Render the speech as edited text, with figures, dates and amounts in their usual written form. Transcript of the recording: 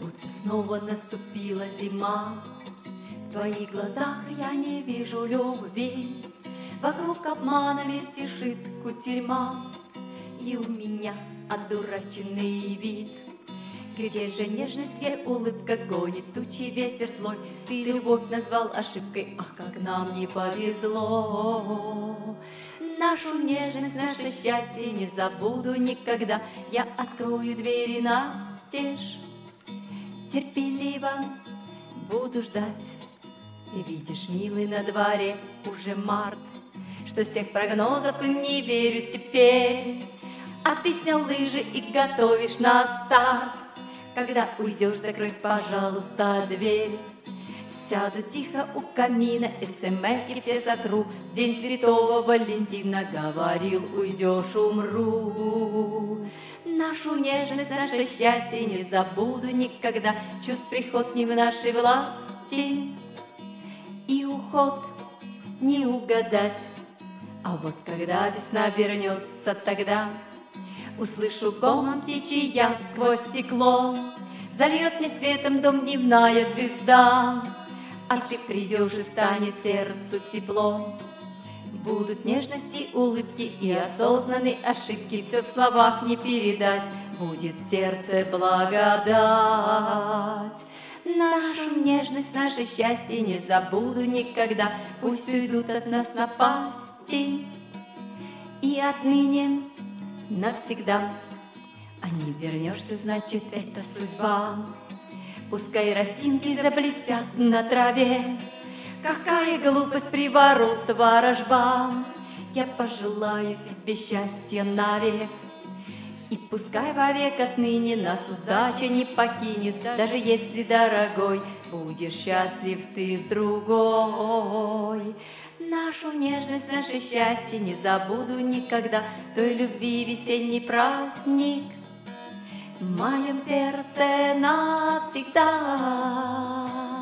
будто снова наступила зима. В твоих глазах я не вижу любви, вокруг обмана мельтешит кутерьма, и у меня одураченный вид. Где же нежность, где улыбка гонит тучи ветер злой? Ты любовь назвал ошибкой, ах, как нам не повезло. Нашу нежность, наше счастье не забуду никогда. Я открою двери настежь, терпеливо буду ждать. И видишь, милый, на дворе уже март, что с тех прогнозов им не верю теперь. А ты снял лыжи и готовишь на старт. Когда уйдешь, закрой, пожалуйста, дверь. Сяду тихо у камина, СМС-ки все сотру. В день Святого Валентина говорил, уйдешь, умру. Нашу нежность, наше счастье не забуду никогда. Чувств приход не в нашей власти, и уход не угадать. А вот когда весна вернется, тогда услышу гомон птичий я сквозь стекло. Зальет мне светом дом дневная звезда, а ты придешь, и станет сердцу тепло. Будут нежности, улыбки и осознанные ошибки, все в словах не передать, будет в сердце благодать. Нашу нежность, наше счастье не забуду никогда. Пусть уйдут от нас напасти, и отныне навсегда. А не вернешься, значит, это судьба. Пускай росинки заблестят на траве. Какая глупость, приворот, ворожба. Я пожелаю тебе счастья навек. И пускай вовек отныне нас удача не покинет, даже если, дорогой, будешь счастлив ты с другой. Нашу нежность, наше счастье не забуду никогда, той любви весенний праздник в моем сердце навсегда.